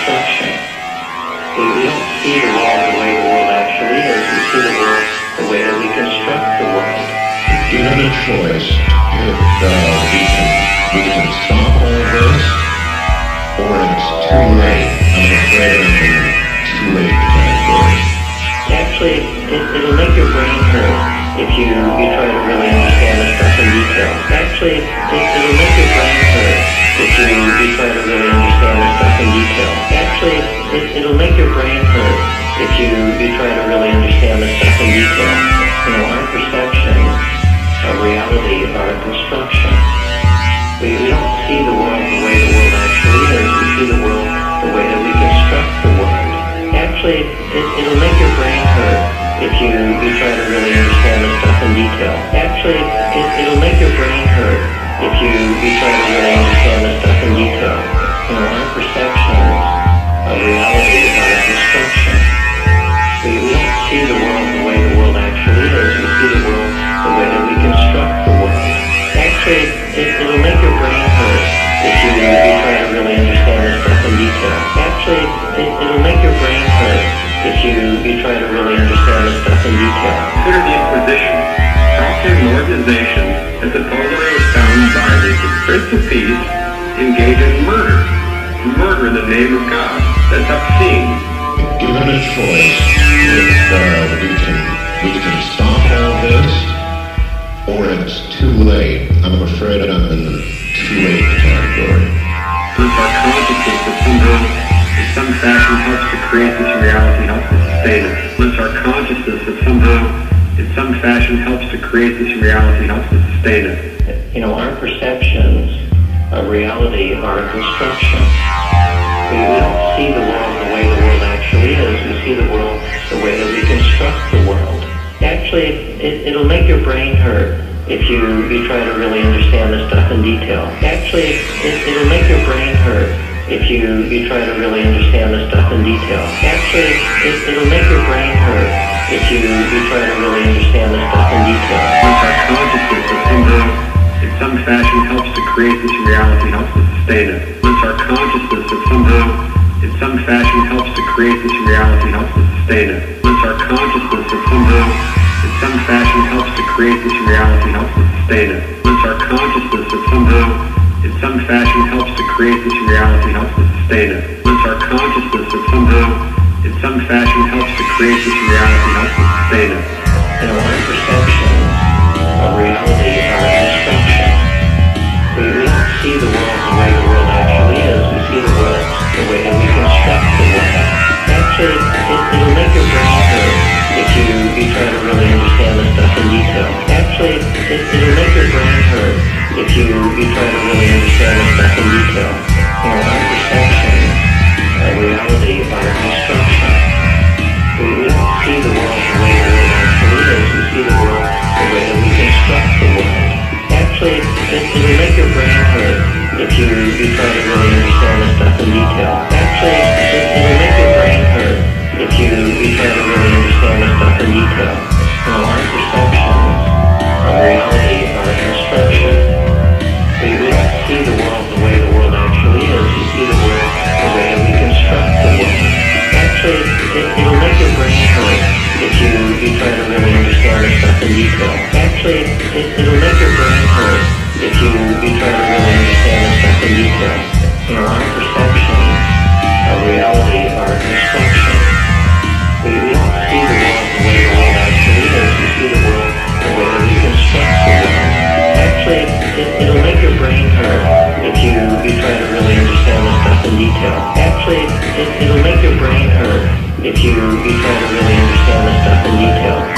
construction. We don't see the world the way the world actually is. We see the world the way that we construct the world. Given a choice, we can stop all this, or it's too late. I'm afraid I'm in the too late category. Actually, it'll make your brain hurt if you try to really understand this stuff in detail. Actually, it'll make your brain hurt if you try to really understand this stuff in detail. Actually, it'll make your brain hurt if you try to really understand this stuff in detail. You know, our perceptions of reality are a construction. We don't see the world the way the world actually is. We see the world the way that we construct the world. Actually, it'll make your brain hurt if you try to really understand this stuff in detail. Actually, it'll make your brain hurt if you try to really understand this stuff in detail. You know, our perceptions of reality are a construction. We don't see the world the way the world actually is. We see the world the way that we construct the world. Actually, it'll make your brain hurt if you try to really understand this stuff in detail. Actually, it'll make your brain hurt if you try to really understand this stuff in detail. Consider the Inquisition, prompting an organization that supposedly was founded by the Prince of Peace engaged in murder. Murder in the name of God. That's obscene. Given a choice, we can stop all this, or it's too late. I'm afraid I'm in the too late category. Since our consciousness that somehow, in some fashion, helps to create this reality, helps to sustain it. Since our consciousness that somehow, in some fashion, helps to create this reality, helps to sustain it. You know, our perceptions of reality are a construction. We don't see the world the way the world actually is. We see the world the way that we construct the world. Actually, it'll make your brain hurt if you try to really understand this stuff in detail. Actually, it'll make your brain hurt if you try to really understand this stuff in detail. Actually, it'll make your brain hurt if you try to really understand this stuff in detail. Once our consciousness that somehow, in some fashion, helps to create this reality, helps to sustain it. Once our consciousness that somehow, in some fashion, helps to create this reality, helps to sustain it. Once our consciousness that somehow, in some fashion, helps to create this reality, helps to sustain it. Once our consciousness that somehow, in some fashion, helps to create this reality, helps to sustain it. Once our consciousness that somehow, in some fashion, helps to create this reality, helps to sustain it. You know, our perceptions of reality are a construction. We don't see the world the way the world actually is. We see the world the way that we construct the world. Actually, it'll make your brain hurt if you try to really understand this stuff in detail. Actually, it'll make your brain hurt if you try to really understand this stuff in detail. You know, our perceptions of reality are a construction. We don't see the world the way the world actually is. We see the world the way that we construct the world. Actually, it'll make your brain hurt if you try to really understand this stuff in detail. Actually, it'll make your brain hurt if you try to really understand this stuff in detail. You know, our perceptions of reality are a construction. We don't see the world the way the world actually is. We see the world the way that we construct the world. Actually, it'll make your brain hurt if you try to really understand this stuff in detail. Actually, it'll make your brain hurt if you try to really understand this stuff in detail. You know, our perceptions of reality are a construction. We don't see the world the way the world actually is. We see the world the way that we construct the world. Actually, it'll make your brain hurt if you try to really understand this stuff in detail. Actually, it'll make your brain hurt if you try to really understand this stuff in detail.